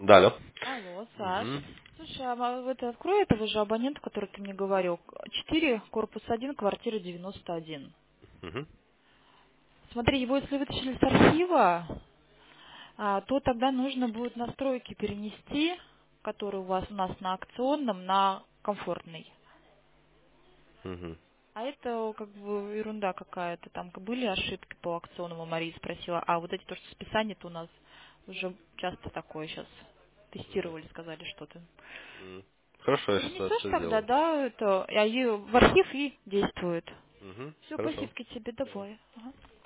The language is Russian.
Да, алло. Алло, Саш. Мгм. Слушай, вот открой этого же абонента, который ты мне говорил. 4, корпус 1, квартира 91. Мгм. Смотри, его если вытащили с архива, то тогда нужно будет настройки перенести, которые у нас на акционном, на комфортный. Мгм. А это как бы ерунда какая-то. Там были ошибки по акционному, Мария спросила. А вот эти то, что списание-то у нас уже часто такое сейчас тестировали, сказали что-то. М. Хорошо, я сейчас Перенесешь это тогда, сделаю. да, это, в архив и действует. Мгм. Все, Хорошо. спасибо тебе, давай. Ага.